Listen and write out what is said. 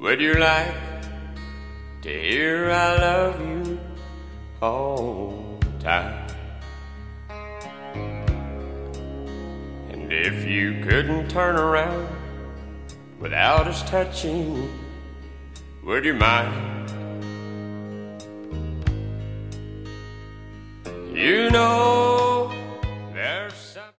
Would you like to hear I love you all the time? And if you couldn't turn around without us touching, would you mind? You know